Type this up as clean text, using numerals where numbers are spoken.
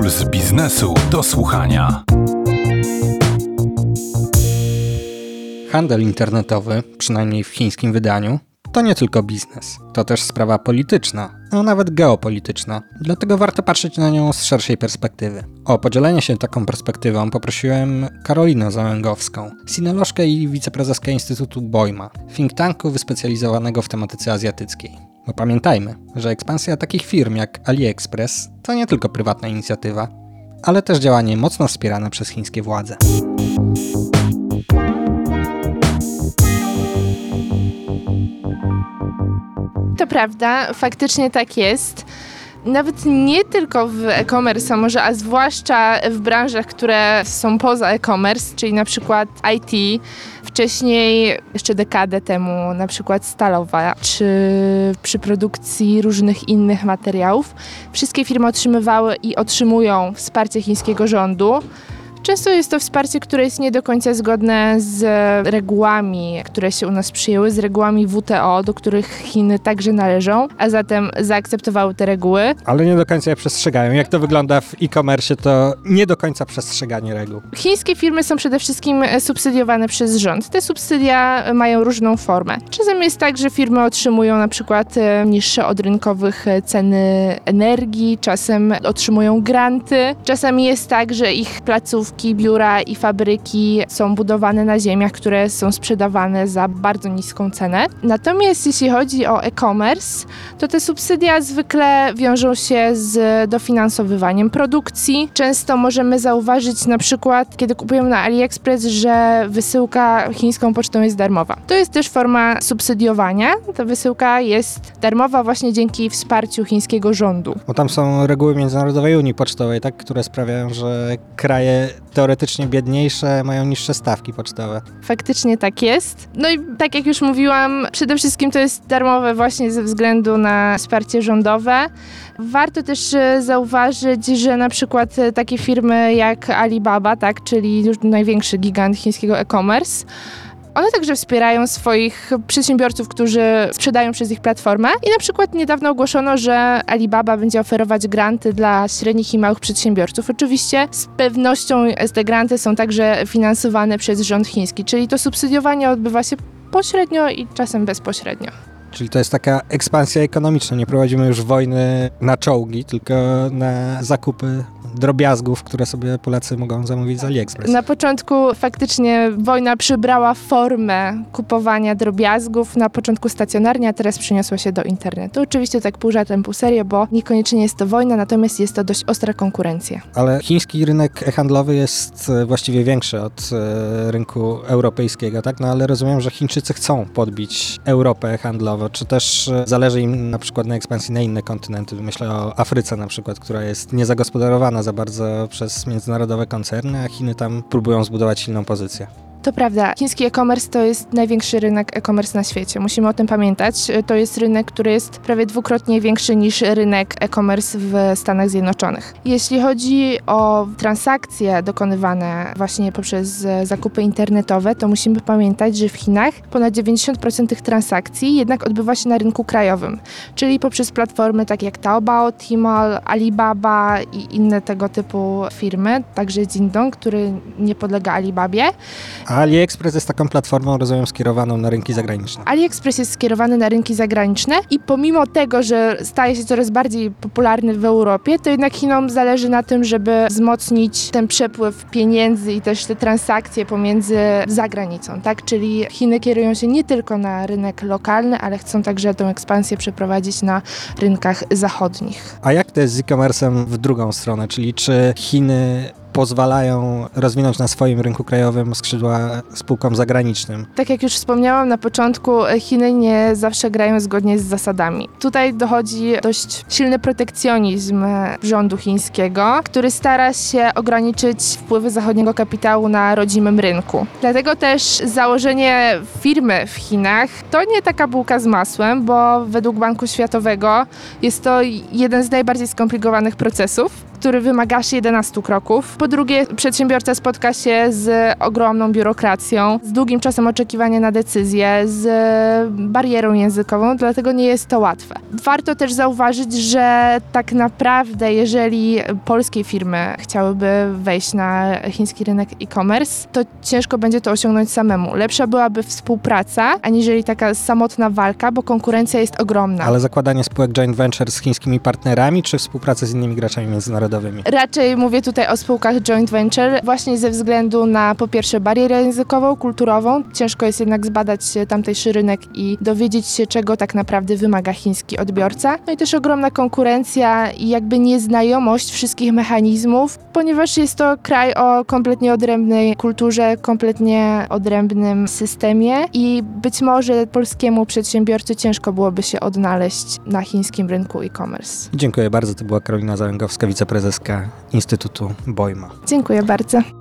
Z biznesu do słuchania. Handel internetowy, przynajmniej w chińskim wydaniu, to nie tylko biznes. To też sprawa polityczna, a nawet geopolityczna. Dlatego warto patrzeć na nią z szerszej perspektywy. O podzielenie się taką perspektywą poprosiłem Karolinę Załęgowską, sinolożkę i wiceprezeskę Instytutu Bojma, think tanku wyspecjalizowanego w tematyce azjatyckiej. Bo pamiętajmy, że ekspansja takich firm jak AliExpress to nie tylko prywatna inicjatywa, ale też działanie mocno wspierane przez chińskie władze. To prawda, faktycznie tak jest. Nawet nie tylko w e-commerce, a zwłaszcza w branżach, które są poza e-commerce, czyli na przykład IT, wcześniej, jeszcze dekadę temu, na przykład stalowa, czy przy produkcji różnych innych materiałów. Wszystkie firmy otrzymywały i otrzymują wsparcie chińskiego rządu. Często jest to wsparcie, które jest nie do końca zgodne z regułami, które się u nas przyjęły, z regułami WTO, do których Chiny także należą, a zatem zaakceptowały te reguły. Ale nie do końca je przestrzegają. Jak to wygląda w e-commerce, to nie do końca przestrzeganie reguł. Chińskie firmy są przede wszystkim subsydiowane przez rząd. Te subsydia mają różną formę. Czasem jest tak, że firmy otrzymują na przykład niższe od rynkowych ceny energii, czasem otrzymują granty, czasami jest tak, że ich placówki, biura i fabryki są budowane na ziemiach, które są sprzedawane za bardzo niską cenę. Natomiast jeśli chodzi o e-commerce, to te subsydia zwykle wiążą się z dofinansowywaniem produkcji. Często możemy zauważyć na przykład, kiedy kupujemy na AliExpress, że wysyłka chińską pocztą jest darmowa. To jest też forma subsydiowania. Ta wysyłka jest darmowa właśnie dzięki wsparciu chińskiego rządu. Bo tam są reguły Międzynarodowej Unii Pocztowej, tak, które sprawiają, że kraje teoretycznie biedniejsze mają niższe stawki pocztowe. Faktycznie tak jest. No i tak jak już mówiłam, przede wszystkim to jest darmowe właśnie ze względu na wsparcie rządowe. Warto też zauważyć, że na przykład takie firmy jak Alibaba, tak, czyli już największy gigant chińskiego e-commerce, one także wspierają swoich przedsiębiorców, którzy sprzedają przez ich platformę i na przykład niedawno ogłoszono, że Alibaba będzie oferować granty dla średnich i małych przedsiębiorców. Oczywiście z pewnością te granty są także finansowane przez rząd chiński, czyli to subsydiowanie odbywa się pośrednio i czasem bezpośrednio. Czyli to jest taka ekspansja ekonomiczna. Nie prowadzimy już wojny na czołgi, tylko na zakupy drobiazgów, które sobie Polacy mogą zamówić z AliExpress. Na początku faktycznie wojna przybrała formę kupowania drobiazgów, na początku stacjonarnie, a teraz przeniosła się do internetu. Oczywiście tak pół żartem, pół serio, bo niekoniecznie jest to wojna, natomiast jest to dość ostra konkurencja. Ale chiński rynek e-handlowy jest właściwie większy od rynku europejskiego, tak? No ale rozumiem, że Chińczycy chcą podbić Europę handlowo, czy też zależy im na przykład na ekspansji na inne kontynenty. Myślę o Afryce na przykład, która jest niezagospodarowana za bardzo przez międzynarodowe koncerny, a Chiny tam próbują zbudować silną pozycję. To prawda. Chiński e-commerce to jest największy rynek e-commerce na świecie. Musimy o tym pamiętać. To jest rynek, który jest prawie dwukrotnie większy niż rynek e-commerce w Stanach Zjednoczonych. Jeśli chodzi o transakcje dokonywane właśnie poprzez zakupy internetowe, to musimy pamiętać, że w Chinach ponad 90% tych transakcji jednak odbywa się na rynku krajowym, czyli poprzez platformy takie jak Taobao, Tmall, Alibaba i inne tego typu firmy, także Jingdong, który nie podlega Alibabie. A AliExpress jest taką platformą, rozumiem, skierowaną na rynki zagraniczne. AliExpress jest skierowany na rynki zagraniczne i pomimo tego, że staje się coraz bardziej popularny w Europie, to jednak Chinom zależy na tym, żeby wzmocnić ten przepływ pieniędzy i też te transakcje pomiędzy zagranicą, tak? Czyli Chiny kierują się nie tylko na rynek lokalny, ale chcą także tę ekspansję przeprowadzić na rynkach zachodnich. A jak to jest z e-commerce'em w drugą stronę? Czyli czy Chiny pozwalają rozwinąć na swoim rynku krajowym skrzydła spółkom zagranicznym? Tak jak już wspomniałam na początku, Chiny nie zawsze grają zgodnie z zasadami. Tutaj dochodzi dość silny protekcjonizm rządu chińskiego, który stara się ograniczyć wpływy zachodniego kapitału na rodzimym rynku. Dlatego też założenie firmy w Chinach to nie taka bułka z masłem, bo według Banku Światowego jest to jeden z najbardziej skomplikowanych procesów, który wymaga aż 11 kroków. Po drugie, przedsiębiorca spotka się z ogromną biurokracją, z długim czasem oczekiwania na decyzję, z barierą językową, dlatego nie jest to łatwe. Warto też zauważyć, że tak naprawdę, jeżeli polskie firmy chciałyby wejść na chiński rynek e-commerce, to ciężko będzie to osiągnąć samemu. Lepsza byłaby współpraca, aniżeli taka samotna walka, bo konkurencja jest ogromna. Ale zakładanie spółek joint venture z chińskimi partnerami, czy współpraca z innymi graczami międzynarodowymi? Raczej mówię tutaj o spółkach joint venture, właśnie ze względu na po pierwsze barierę językową, kulturową. Ciężko jest jednak zbadać tamtejszy rynek i dowiedzieć się, czego tak naprawdę wymaga chiński odbiorca. No i też ogromna konkurencja i jakby nieznajomość wszystkich mechanizmów, ponieważ jest to kraj o kompletnie odrębnej kulturze, kompletnie odrębnym systemie i być może polskiemu przedsiębiorcy ciężko byłoby się odnaleźć na chińskim rynku e-commerce. Dziękuję bardzo. To była Karolina Załęgowska, wiceprezeska Instytutu Bojma. Dziękuję bardzo.